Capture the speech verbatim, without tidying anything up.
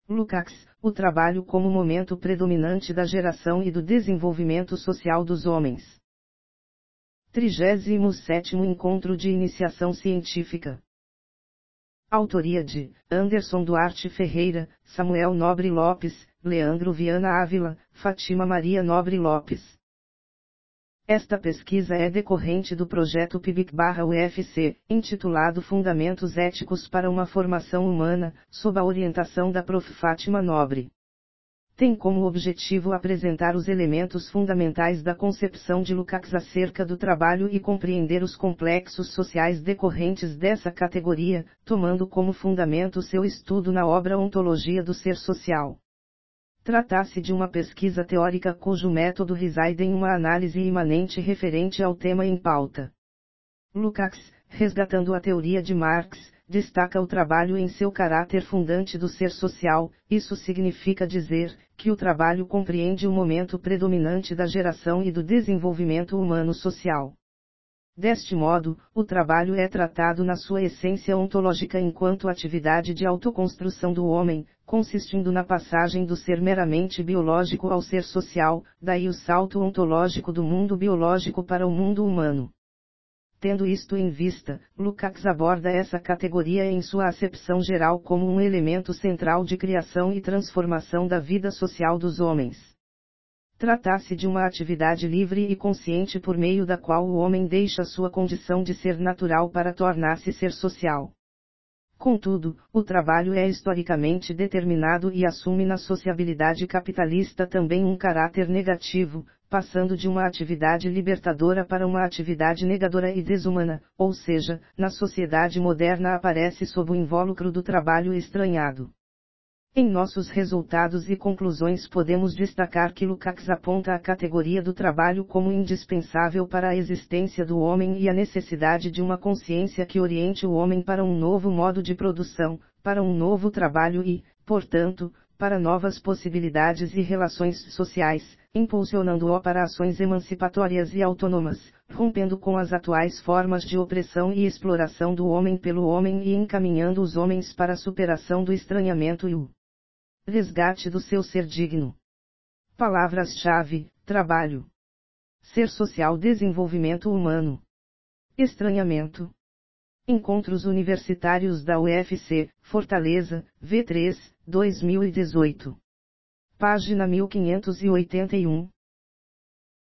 Lukács, o trabalho como momento predominante da geração e do desenvolvimento social dos homens. trigésimo sétimo Encontro de Iniciação Científica. Autoria de Anderson Duarte Ferreira, Samuel Nobre Lopes, Leandro Viana Ávila, Fátima Maria Nobre Lopes. Esta pesquisa é decorrente do projeto P I B I C/U F C, intitulado Fundamentos Éticos para uma Formação Humana, sob a orientação da Prof Fátima Nobre. Tem como objetivo apresentar os elementos fundamentais da concepção de Lukács acerca do trabalho e compreender os complexos sociais decorrentes dessa categoria, tomando como fundamento seu estudo na obra Ontologia do Ser Social. Trata-se de uma pesquisa teórica cujo método reside em uma análise imanente referente ao tema em pauta. Lukács, resgatando a teoria de Marx, destaca o trabalho em seu caráter fundante do ser social. Isso significa dizer que o trabalho compreende o momento predominante da geração e do desenvolvimento humano social. Deste modo, o trabalho é tratado na sua essência ontológica enquanto atividade de autoconstrução do homem, consistindo na passagem do ser meramente biológico ao ser social, daí o salto ontológico do mundo biológico para o mundo humano. Tendo isto em vista, Lukács aborda essa categoria em sua acepção geral como um elemento central de criação e transformação da vida social dos homens. Trata-se de uma atividade livre e consciente por meio da qual o homem deixa sua condição de ser natural para tornar-se ser social. Contudo, o trabalho é historicamente determinado e assume na sociabilidade capitalista também um caráter negativo, passando de uma atividade libertadora para uma atividade negadora e desumana, ou seja, na sociedade moderna aparece sob o invólucro do trabalho estranhado. Em nossos resultados e conclusões podemos destacar que Lukács aponta a categoria do trabalho como indispensável para a existência do homem e a necessidade de uma consciência que oriente o homem para um novo modo de produção, para um novo trabalho e, portanto, para novas possibilidades e relações sociais, impulsionando-o para ações emancipatórias e autônomas, rompendo com as atuais formas de opressão e exploração do homem pelo homem e encaminhando os homens para a superação do estranhamento e o resgate do seu ser digno. Palavras-chave: trabalho, ser social, desenvolvimento humano, estranhamento. Encontros Universitários da U F C, Fortaleza, V três, dois mil e dezoito. Página mil quinhentos e oitenta e um.